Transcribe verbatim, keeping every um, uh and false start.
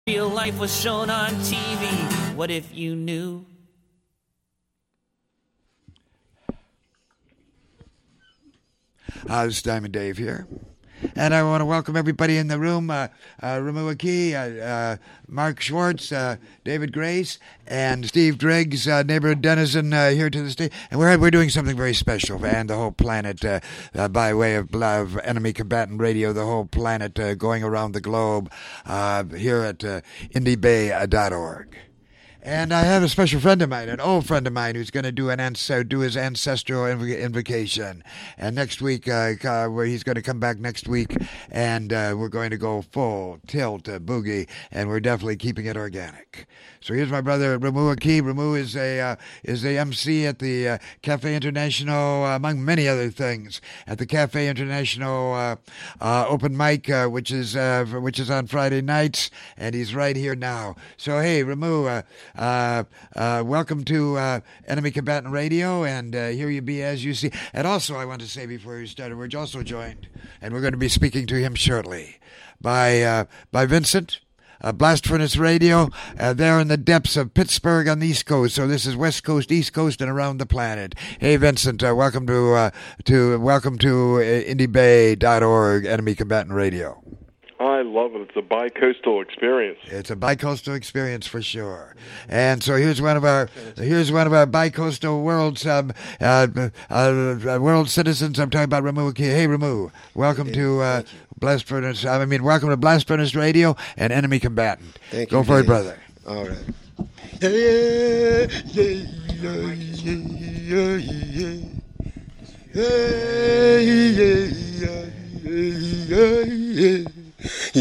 Real life was shown on T V. What if you knew? Uh, this is Diamond Dave here. And I want to welcome everybody in the room, uh, uh, Ramu Aki, uh, uh, Mark Schwartz, uh, David Grace, and Steve Driggs, uh, neighborhood denizen uh, here to the state. And we're we're doing something very special, and the whole planet, uh, uh, by way of, of Enemy Combatant Radio, the whole planet uh, going around the globe uh, here at uh, indie bay dot org. And I have a special friend of mine, an old friend of mine, who's going to do an ans- do his ancestral inv- invocation. And next week, uh, uh, where he's going to come back next week, and uh, we're going to go full tilt uh, boogie, and we're definitely keeping it organic. So here's my brother Ramu Aki. Ramu is a uh, is the M C at the uh, Cafe International, uh, among many other things, at the Cafe International uh, uh, open mic, uh, which is uh, which is on Friday nights, and he's right here now. So hey, Ramu. Uh, Uh, uh, welcome to uh, Enemy Combatant Radio, and uh, here you be as you see. And also, I want to say before we started, we're also joined, and we're going to be speaking to him shortly, by uh, by Vincent, uh, Blast Furnace Radio. Uh, they're in the depths of Pittsburgh on the East Coast, so this is West Coast, East Coast, and around the planet. Hey, Vincent, uh, welcome to uh, to welcome to uh, indie bay dot org, Enemy Combatant Radio. I love it. It's a bi-coastal experience. It's a bi-coastal experience for sure. And so here's one of our here's one of our bi-coastal world's um, uh, uh, world citizens. I'm talking about Ramu. Hey, Ramu, welcome hey, to uh, Blast Furnace. I mean, welcome to Blast Furnace Radio and Enemy Combatant. Thank Go you, for Dave. it, brother. All right. Yeah, yeah, yeah, yeah, yeah, yeah, yeah, yeah, yeah, yeah, yeah.